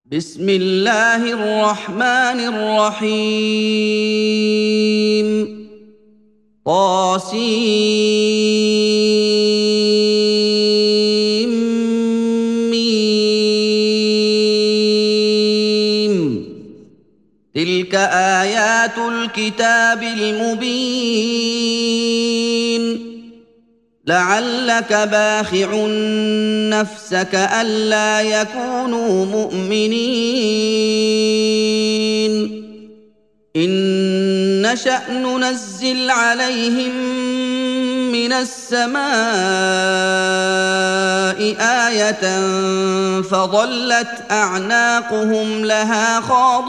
بسم الله الرحمن الرحيم طاسيم تلك آيات الكتاب المبين لعلك باخع نفسك ألا يكونوا مؤمنين إن نشأ ننزل عليهم من السماء آية فظلت أعناقهم لها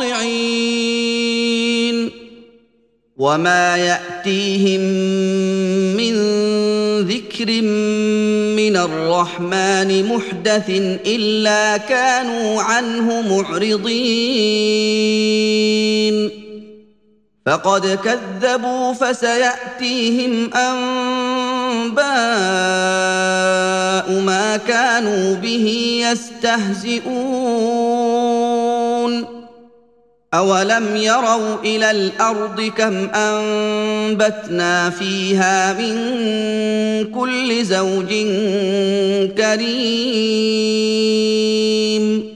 خاضعين وما يأتيهم من ذكر من الرحمن محدث إلا كانوا عنه معرضين فقد كذبوا فسيأتيهم أنباء ما كانوا به يستهزئون أولم يروا إلى الأرض كم أنبتنا فيها من كل زوج كريم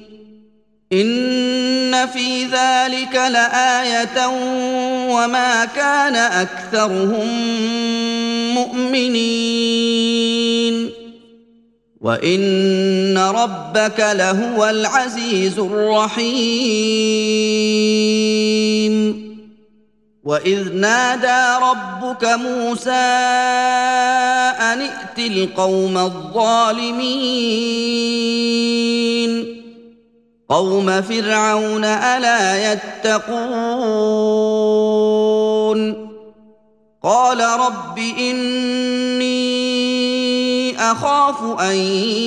إن في ذلك لآية وما كان أكثرهم مؤمنين وإن ربك لهو العزيز الرحيم وإذ نادى ربك موسى أن ائت القوم الظالمين قوم فرعون ألا يتقون قال رب إني أخاف أن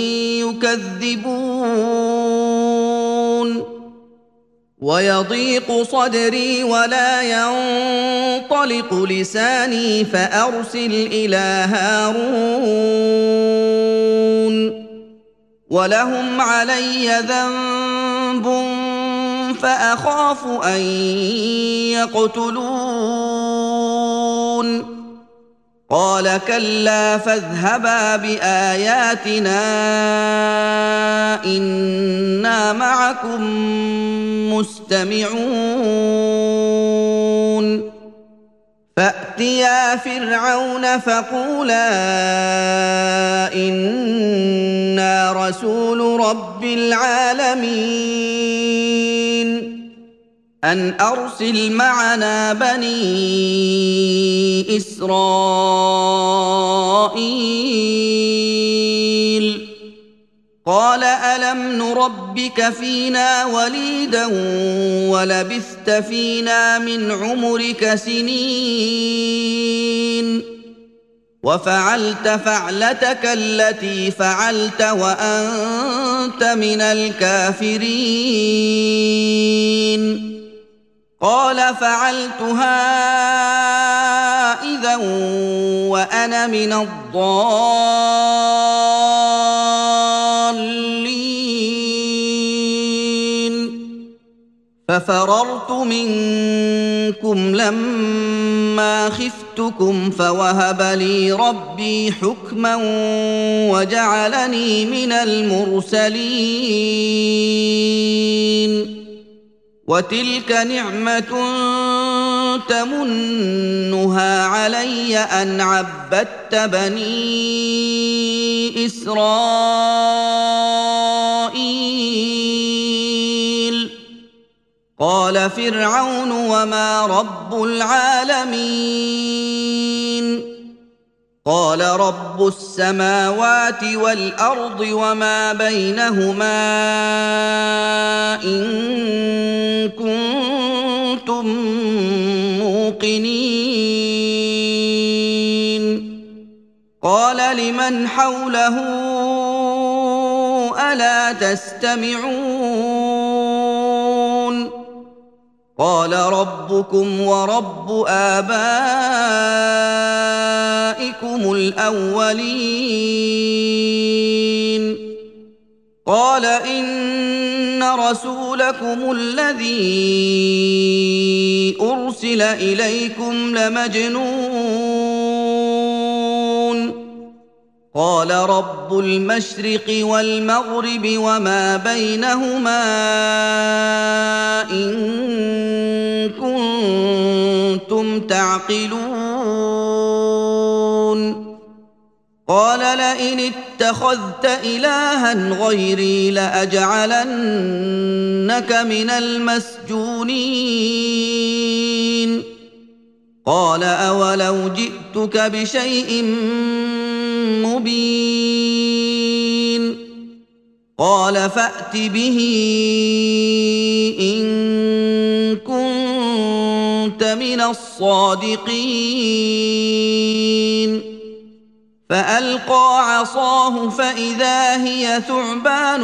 يكذبون ويضيق صدري ولا ينطلق لساني فأرسل إلى هارون ولهم علي ذنب فأخاف أن يقتلون قال كلا فاذهبا بآياتنا إنا معكم مستمعون فأتيا فرعون فقولا إنا رسول رب العالمين أن أرسل معنا بني إسرائيل قال ألم نربك فينا وليدا ولبثت فينا من عمرك سنين وفعلت فعلتك التي فعلت وأنت من الكافرين قال فعلتها إذا وأنا من الضالين ففررت منكم لما خفتكم فوهب لي ربي حكما وجعلني من المرسلين وتلك نعمة تمنها علي أن عبدت بني إسرائيل قال فرعون وما رب العالمين قال رب السماوات والأرض وما بينهما إن كنتم موقنين قال لمن حوله ألا تستمعون قال ربكم ورب آبائكم الأولين قال إن رسولكم الذي أرسل إليكم لمجنون قال رب المشرق والمغرب وما بينهما إن كنتم تعقلون قال لئن اتخذت إلها غيري لأجعلنك من المسجونين قال أولو جئتك بشيء مبين قال فأت به إن كنت من الصادقين فألقى عصاه فإذا هي ثعبان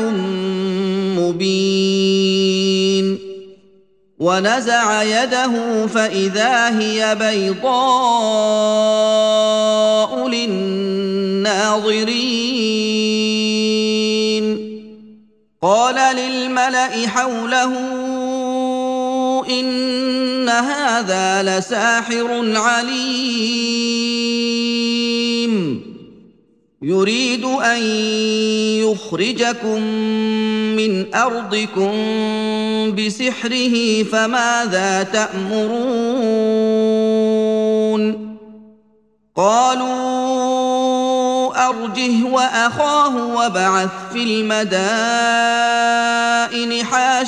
مبين ونزع يده فإذا هي بيضاء للناظرين قال للملأ حوله إن هذا لساحر عليم يريد أن يخرجكم من أرضكم بسحره فماذا تأمرون قالوا أرجه وأخاه وابعث في المدائن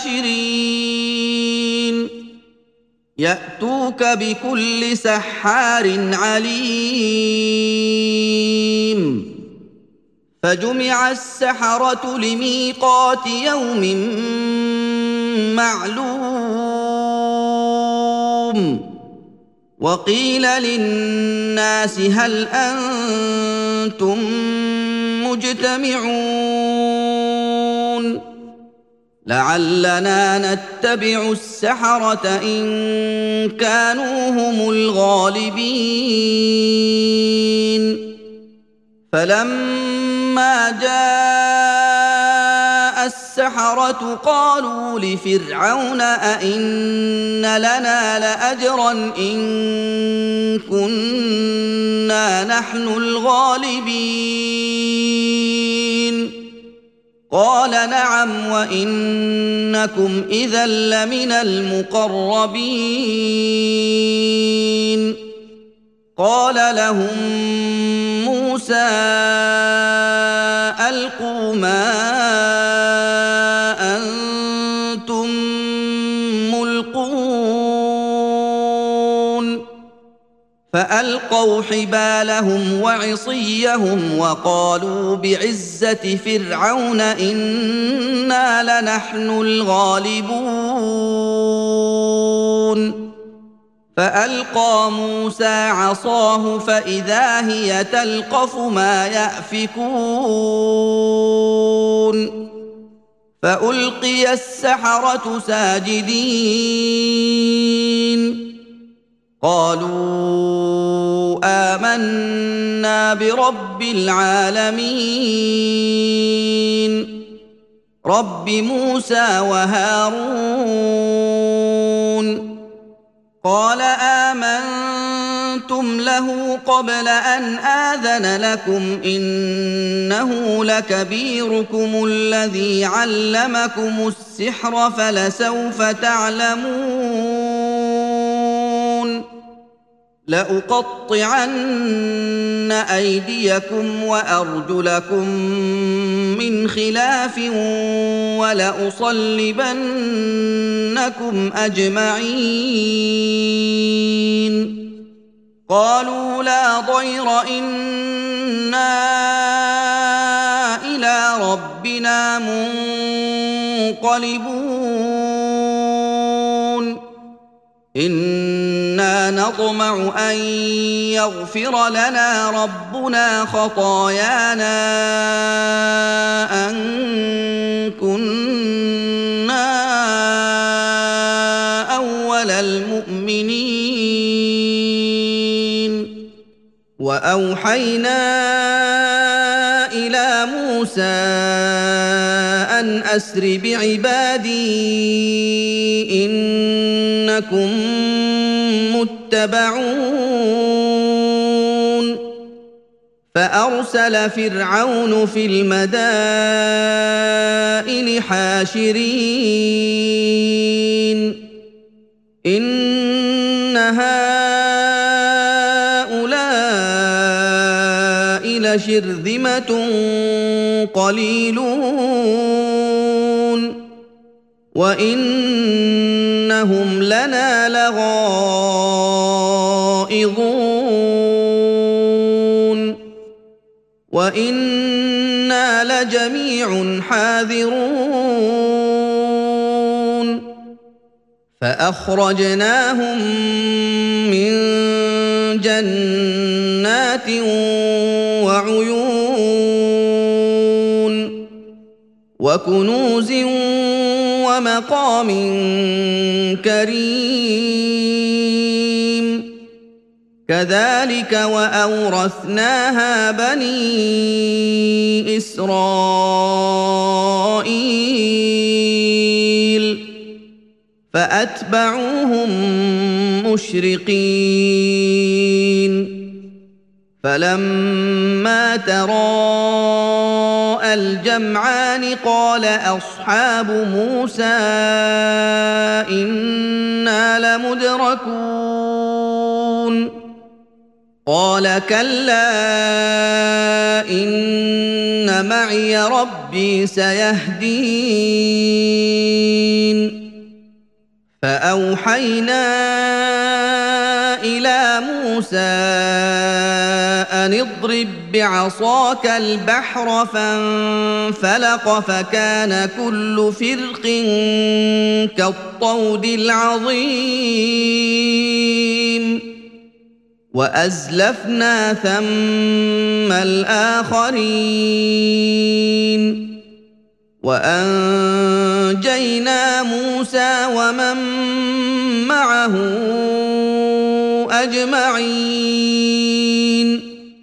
حاشرين يأتوك بكل سحار عليم فجمع السحرة لميقات يوم معلوم وقيل للناس هل أنتم مجتمعون لعلنا نتبع السحرة إن كانوا هم الغالبين فلما جاء السحرة قالوا لفرعون أئن لنا لأجرا إن كنا نحن الغالبين قال نعم وإنكم إذا لمن المقربين قال لهم موسى ألقوا ما أنتم ملقون فألقوا حبالهم وعصيهم وقالوا بعزة فرعون إنا لنحن الغالبون فألقى موسى عصاه فإذا هي تلقف ما يأفكون فألقي السحرة ساجدين قالوا آمنا برب العالمين رب موسى وهارون قال آمنتم له قبل أن آذن لكم إنه لكبيركم الذي علمكم السحر فلسوف تعلمون لأقطعن أيديكم وأرجلكم من خلاف ولأصلبنكم أجمعين قالوا لا ضير إنا إلى ربنا منقلبون إنا نطمع أن يغفر لنا ربنا خطايانا أن كنا أول المؤمنين وأوحينا إلى موسى موسى أن أسر بعبادي إنكم متبعون فأرسل فرعون في المدائن حاشرين إن هؤلاء لشرذمة قليلون وإنهم لنا لغائظون وإنا لجميع حاذرون فأخرجناهم من جنات وعيون وكنوز ومقام كريم كذلك وأورثناها بني إسرائيل فأتبعوهم مشرقين فلما تراءى الجمعان قال أصحاب موسى إنا لمدركون قال كلا إن معي ربي سيهدين فأوحينا إلى موسى أن اضرب بعصاك البحر فانفلق فكان كل فرق كالطود العظيم وأزلفنا ثم الآخرين وأنجينا موسى ومن معه أجمعين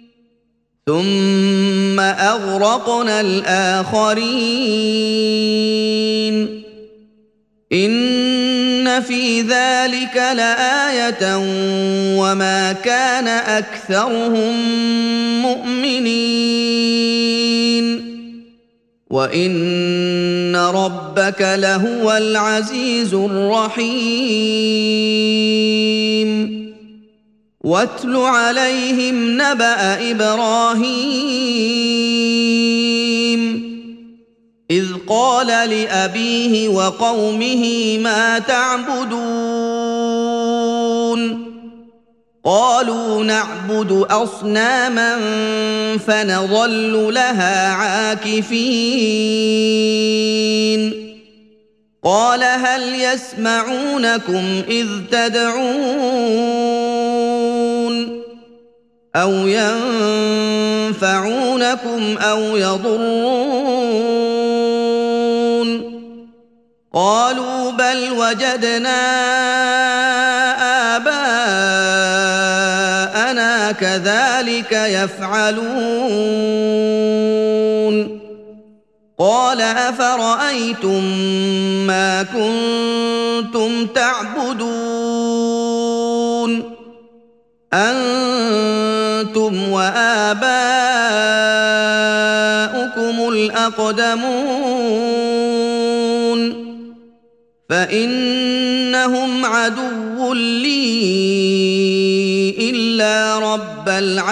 ثم أغرقنا الآخرين إن في ذلك لآية وما كان أكثرهم مؤمنين وإن ربك لهو العزيز الرحيم واتل عليهم نبأ إبراهيم إذ قال لأبيه وقومه ما تعبدون قالوا نعبد أصناما فنظل لها عاكفين قال هل يسمعونكم إذ تدعون أو ينفعونكم أو يضرون قالوا بل وجدنا آباءنا كذلك يفعلون قال أفرأيتم ما كنتم تعبدون أنتم وآباؤكم الأقدمون فإنهم عدو لي إلا رب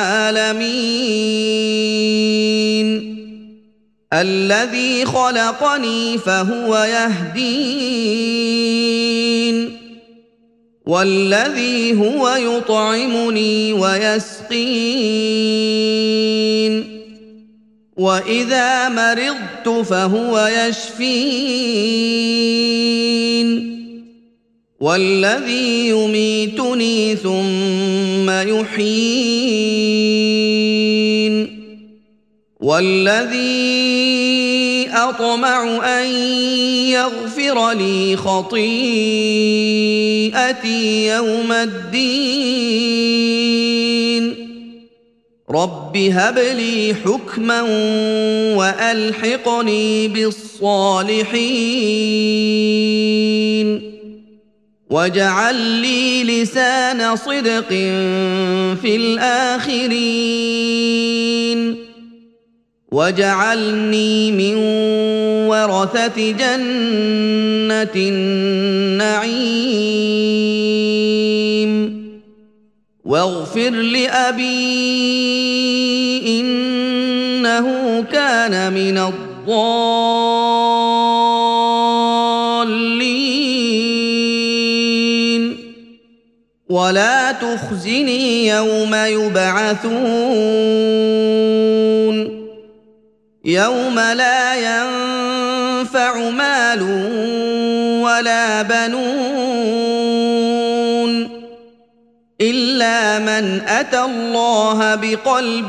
العالمين الذي خلقني فهو يهدين والذي هو يطعمني ويسقين وإذا مرضت فهو يشفين والذي يميتني ثم يحيين والذي أطمع أن يغفر لي خطيئتي يوم الدين رب هب لي حكما وألحقني بالصالحين واجعل لي لسان صدق في الآخرين واجعلني من ورثة جنة النعيم واغفر لأبي إنه كان من الضالين ولا تخزني يوم يبعثون يوم لا ينفع مال ولا بنون إلا من أتى الله بقلب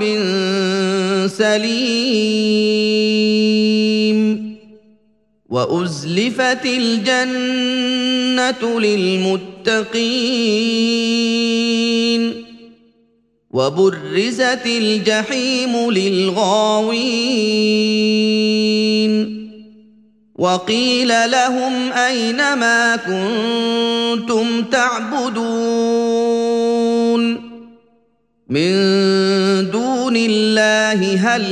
سليم وأزلفت الجنة للمتقين وبرزت الجحيم للغاوين وقيل لهم أين ما كنتم تعبدون من دون الله هل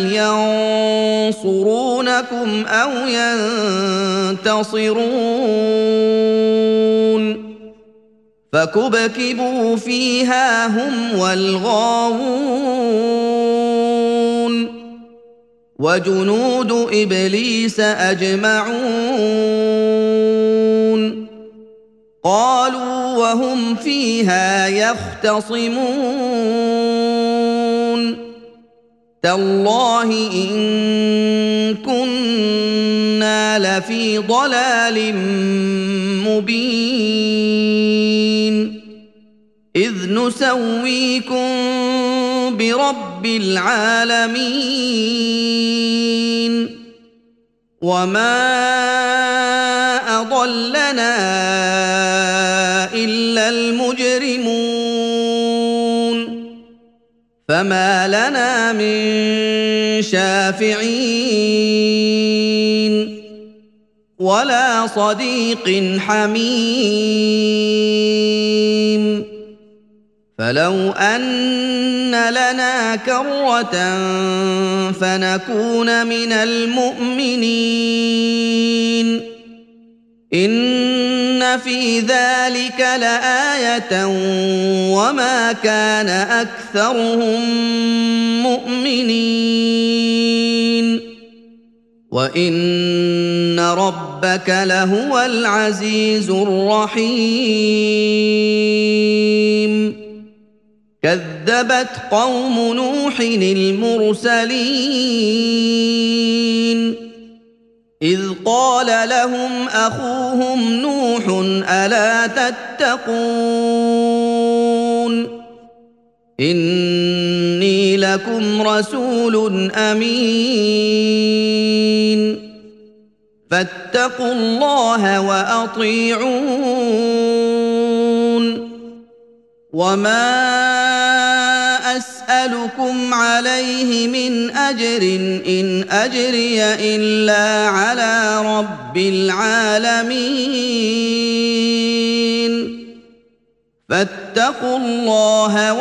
ينصرونكم أو ينتصرون فكبكبوا فيها هم والغاوون وجنود إبليس أجمعون قالوا وهم فيها يختصمون تالله إن كنا لفي ضلال مبين إذ نسويكم برب العالمين وما أضلنا إلا المجرمون فما لنا من شافعين ولا صديق حميم فلو أن لنا كرة فنكون من المؤمنين إن في ذلك لآية وما كان أكثرهم مؤمنين وإن ربك لهو العزيز الرحيم كذبت قوم نوح المرسلين إذ قال لهم أخوهم نوح ألا تتقون إني لكم رسول أمين فاتقوا الله وأطيعون وما أسألكم عليه من أجر إن أجري إلا على رب العالمين فاتقوا الله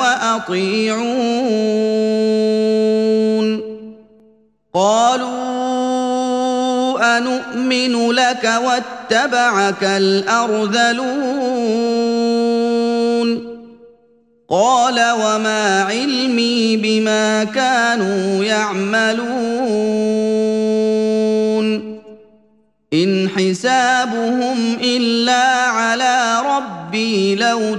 وأطيعون قالوا أنؤمن لك واتبعك الأرذلون قال وما علمي بما كانوا يعملون إن حسابهم إلا على ربي لو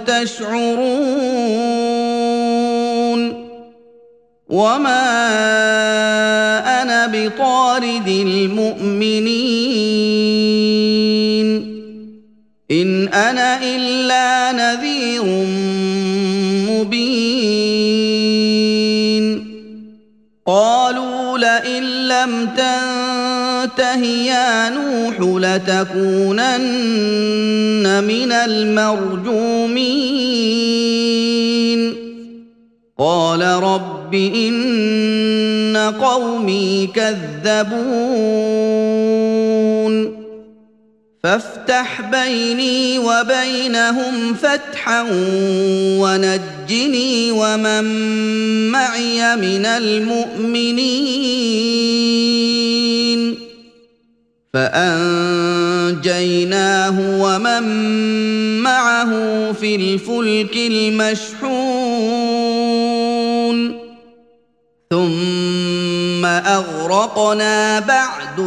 تشعرون وما أنا بطارد المؤمنين إن أنا إلا نذير مبين قالوا لئن لم تنته يا نوح لتكونن من المرجومين قال رب رب إن قومي كذبون فافتح بيني وبينهم فتحا ونجني ومن معي من المؤمنين فأنجيناه ومن معه في الفلك المشحون ثم أغرقنا بعد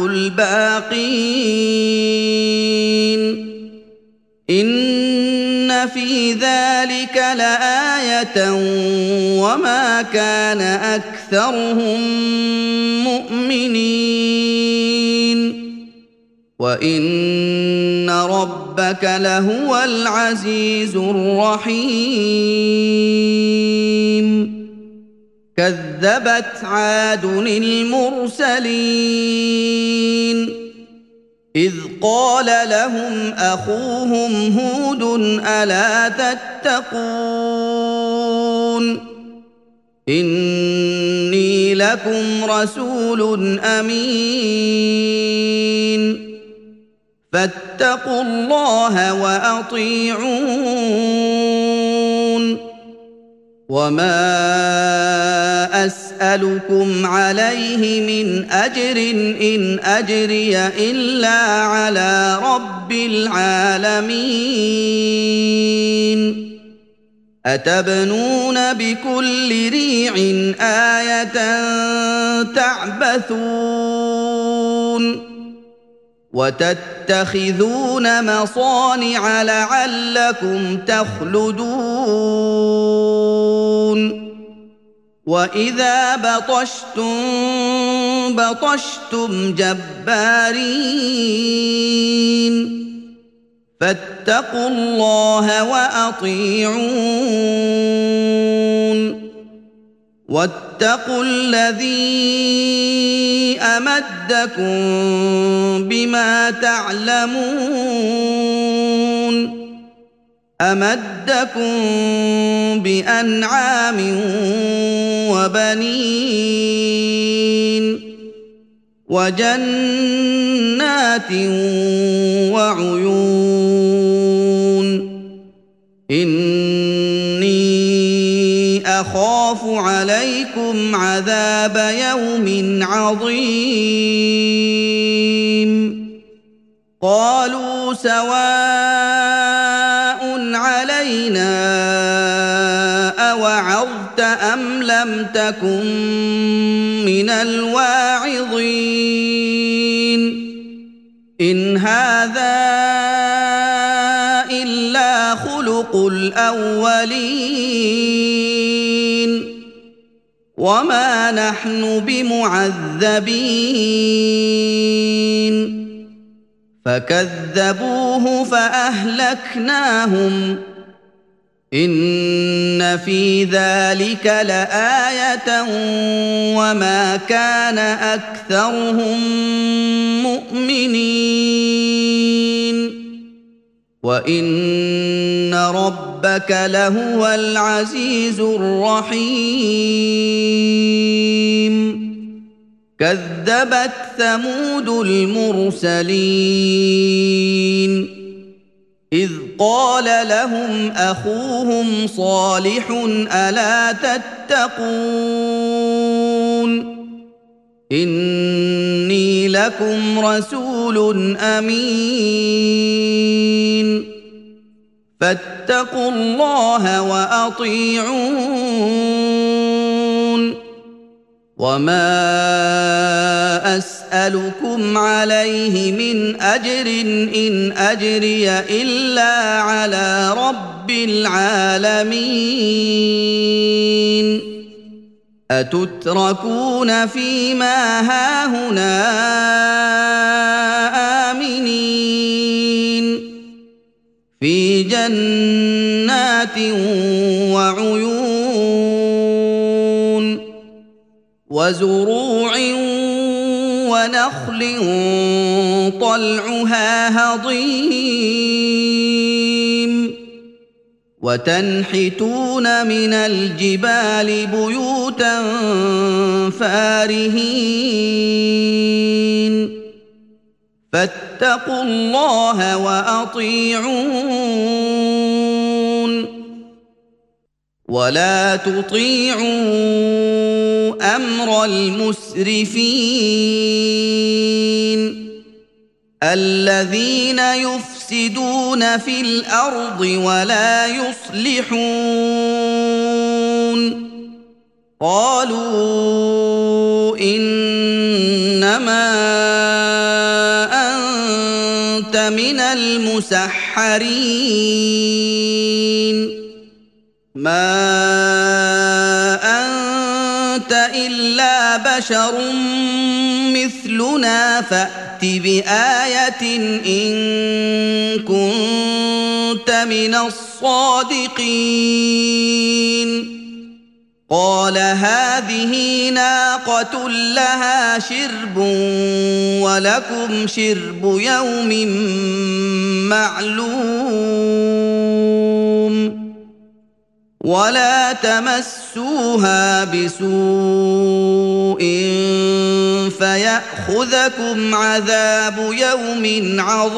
الباقين إن في ذلك لآية وما كان أكثرهم مؤمنين وإن ربك لهو العزيز الرحيم كذبت عاد المرسلين إذ قال لهم أخوهم هود ألا تتقون إني لكم رسول أمين فاتقوا الله وأطيعون وما أسألكم عليه من أجر إن أجري إلا على رب العالمين أتبنون بكل ريع آية تعبثون وتتخذون مصانع لعلكم تخلدون وإذا بطشتم بطشتم جبارين فاتقوا الله وأطيعون واتقوا الذي أمدكم بما تعلمون أمدكم بأنعام وبنين وجنات وعيون إني أخاف عليكم عذاب يوم عظيم قالوا سواء علينا أوعظت أم لم تكن من الواعظين إن هذا إلا خلق الأولين وما نحن بمعذبين فكذبوه فأهلكناهم إن في ذلك لآية وما كان أكثرهم مؤمنين وإن ربك لهو العزيز الرحيم كذبت ثمود المرسلين إذ قال لهم أخوهم صالح ألا تتقون إني لكم رسول أمين فاتقوا الله وأطيعون وما أسألكم عليه من أجر إن أجري إلا على رب العالمين أتتركون فيما هاهنا آمنين في جنات وعيون وزروع ونخل طلعها هضيم وتنحتون من الجبال بيوتا فارهين فاتقوا الله وأطيعون ولا تطيعوا أمر المسرفين الذين يفسدون في الأرض ولا يصلحون قالوا إنما أنت من المسحرين ما أنت إلا بشر مثلنا فأت بآية إن كنت من الصادقين قال هذه ناقة لها شرب ولكم شرب يوم معلوم ولا تمسوها بسوء فيأخذكم عذاب يوم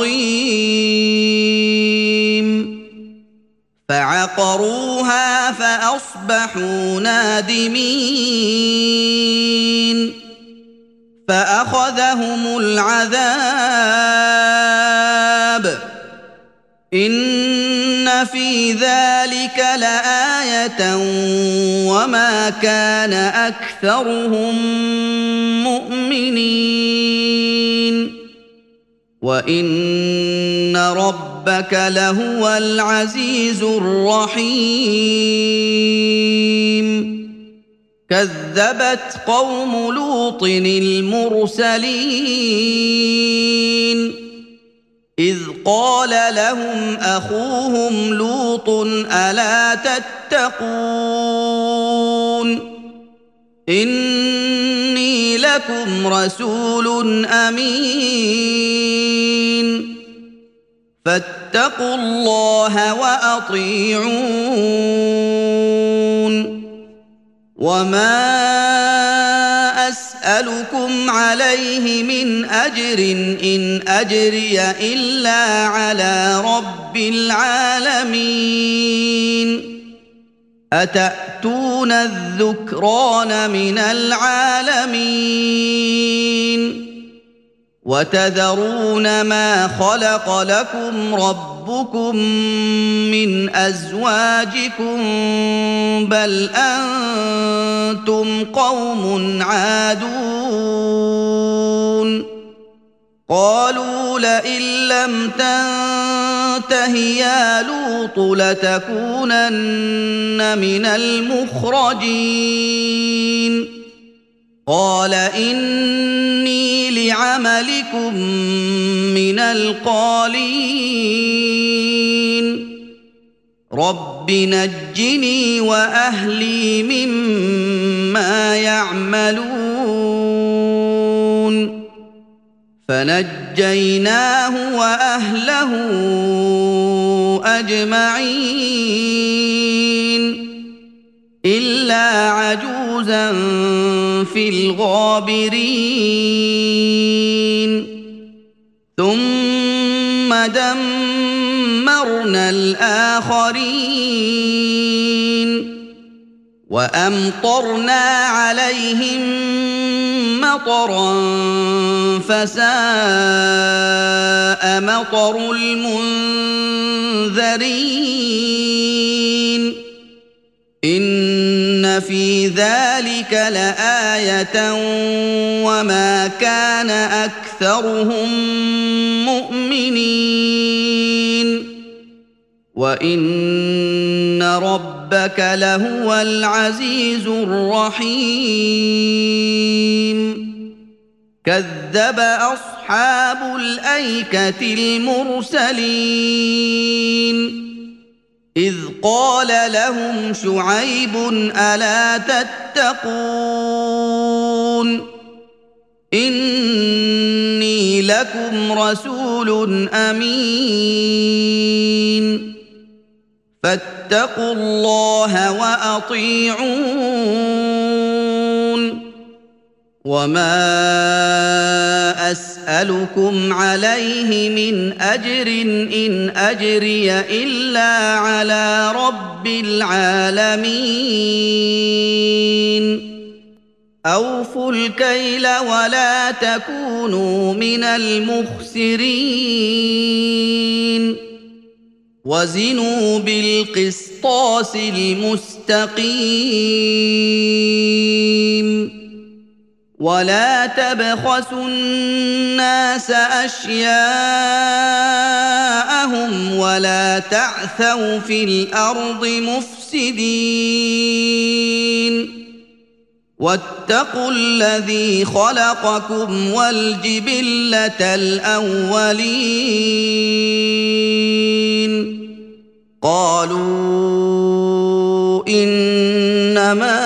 عظيم فعقروها فأصبحوا نادمين فأخذهم العذاب إن في ذلك لآية وما كان أكثرهم مؤمنين وإن ربك لهو العزيز الرحيم كذبت قوم لوط المرسلين إذ قال لهم أخوهم لوط ألا تتقون إني لكم رسول أمين فاتقوا الله وأطيعون وما أسألكم عليه من أجر إن أجري إلا على رب العالمين أتأتون الذكران من العالمين وتذرون ما خلق لكم ربكم من أزواجكم بل أنتم قوم عادون قالوا لئن لم تنته يا لوط لتكونن من المخرجين قال إني لعملكم من القالين رب نجني وأهلي مما يعملون فنجيناه وأهله أجمعين إلا عجوزا في الغابرين ثم دمرنا الآخرين وأمطرنا عليهم مطرا فساء مطر المنذرين إن في ذلك لآية وما كان أكثرهم مؤمنين وإن ربك لهو العزيز الرحيم كذب أصحاب الأيكة المرسلين إذ قال لهم شعيب ألا تتقون إني لكم رسول أمين فاتقوا الله وأطيعون وما أسألكم عليه من أجر إن أجري إلا على رب العالمين أوفوا الكيل ولا تكونوا من المخسرين وزنوا بالقسطاس المستقيم ولا تبخسوا الناس أشياءهم ولا تعثوا في الأرض مفسدين واتقوا الذي خلقكم والجبلة الأولين قالوا إنما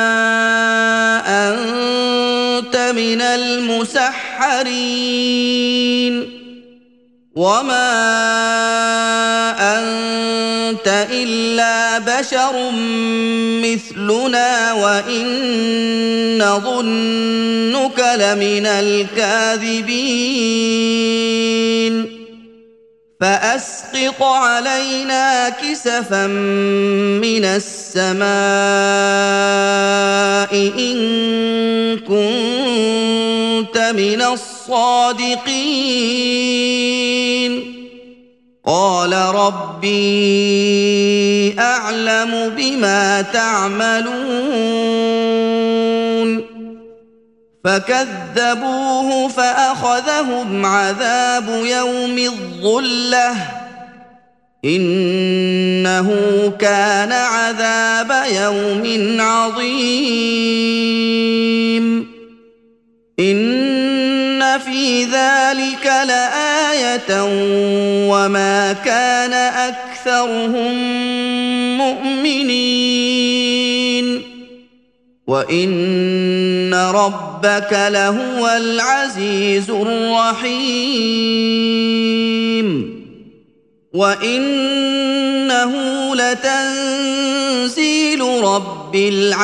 أنت من المسحرين وما أنت إلا بشر مثلنا وإن نظنك لمن الكاذبين فأسقط علينا كسفا من السماء إن كنت من الصادقين قال ربي أعلم بما تعملون فكذبوه فأخذهم عذاب يوم الظلة إنه كان عذاب يوم عظيم إن في ذلك لآية وما كان أكثرهم مؤمنين وإن ربك لهو العزيز الرحيم وإنه لتنزيل رب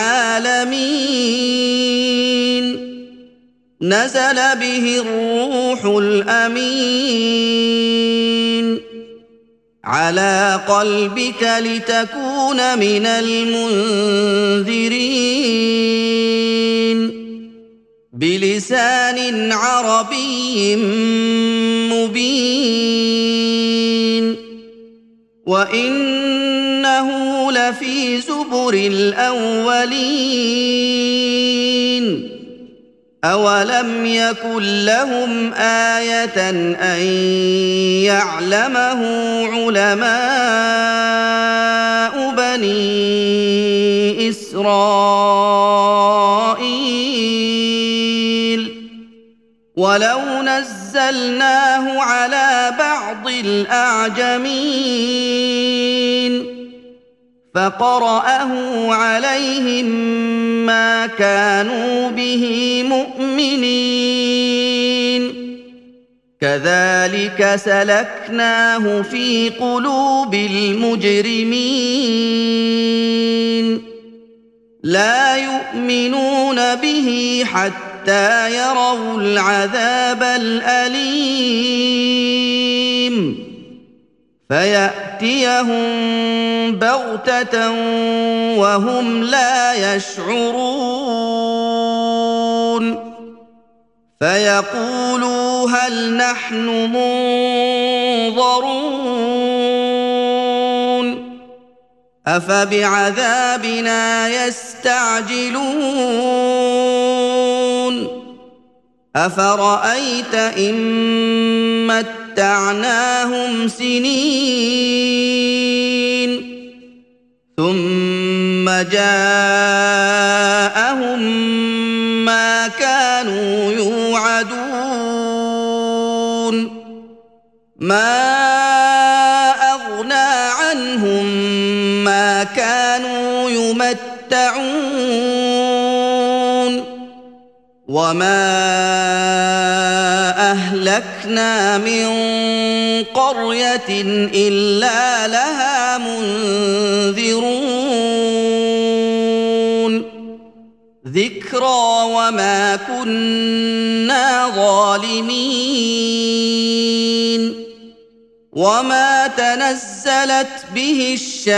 العالمين نزل به الروح الأمين على قلبك لتكون من المنذرين بلسان عربي مبين وإنه لفي زبر الأولين أولم يكن لهم آية أن يعلمه علماء بني إسرائيل ولو نزلناه على بعض الأعجمين فقرأه عليهم ما كانوا به مؤمنين كذلك سلكناه في قلوب المجرمين لا يؤمنون به حتى يروا العذاب الأليم فيأتيهم بغتة وهم لا يشعرون فيقولوا هل نحن منظرون أفبعذابنا يستعجلون أفرأيت إن متعناهم سنين ثم جاءهم ما كانوا يوعدون ما أغنى عنهم ما كانوا يمتعون وما أهلكنا من قرية إلا لها منذرون ذكرى وما كنا ظالمين وما تنزلت به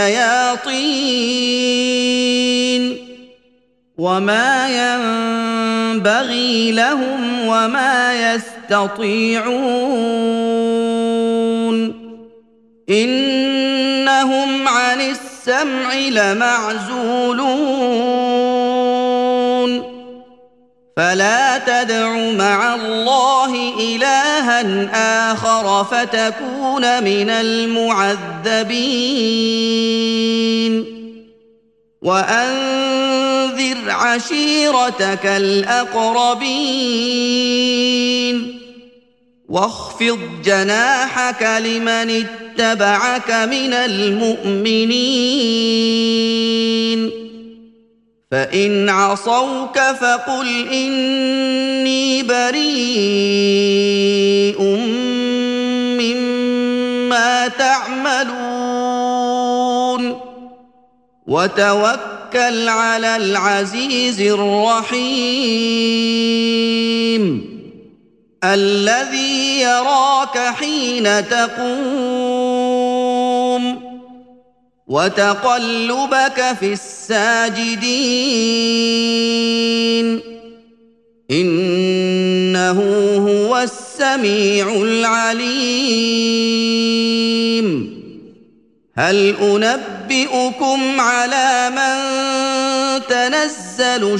الشياطين وما ينبغي لهم وما يستطيعون إنهم عن السمع لمعزولون فلا تدع مع الله إلها آخر فتكون من المعذبين وأنذر عشيرتك الأقربين واخفض جناحك لمن اتبعك من المؤمنين فإن عصوك فقل إني بريء مما تعملون وتوكل على العزيز الرحيم الذي يراك حين تقوم وتقلبك في الساجدين إنه هو السميع العليم هل أنبئكم على من تنزل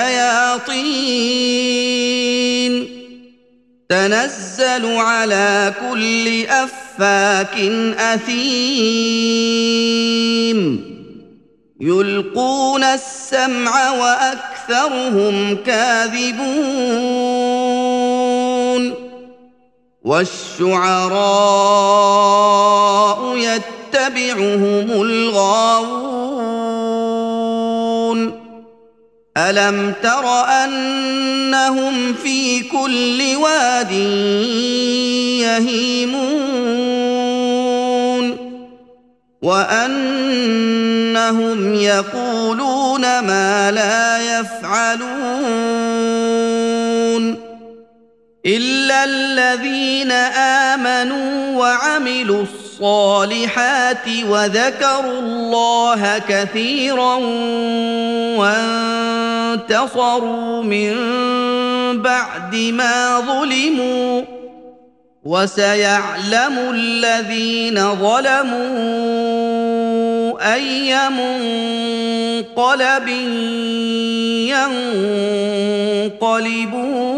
الشياطين تنزل على كل أفاك أثيم يلقون السمع وأكثرهم كاذبون والشعراء يتبعهم الغاوون ألم تر أنهم في كل واد يهيمون وأنهم يقولون ما لا يفعلون إلا الذين آمنوا وعملوا الصالحات وذكروا الله كثيرا وانتصروا من بعد ما ظلموا وسيعلم الذين ظلموا أي منقلب ينقلبون